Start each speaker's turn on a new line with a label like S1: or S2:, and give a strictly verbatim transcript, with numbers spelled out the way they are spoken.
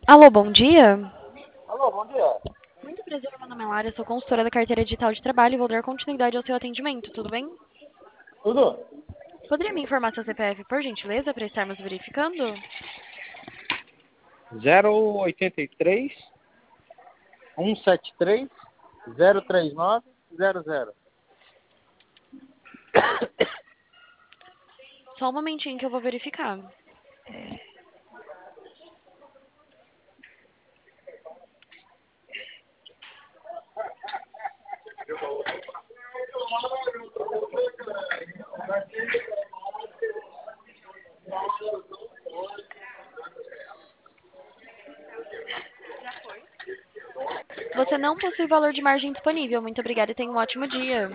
S1: Alô, bom dia.
S2: Alô, bom dia.
S1: Muito prazer, meu nome é Lara, sou consultora da carteira digital de trabalho e vou dar continuidade ao seu atendimento, tudo bem?
S2: Tudo?
S1: Poderia me informar seu C P F, por gentileza, para estarmos verificando?
S2: zero oitenta e três, cento e setenta e três, zero trinta e nove, zero zero.
S1: Só um momentinho que eu vou verificar. Você não possui valor de margem disponível. Muito obrigada e tenha um ótimo dia.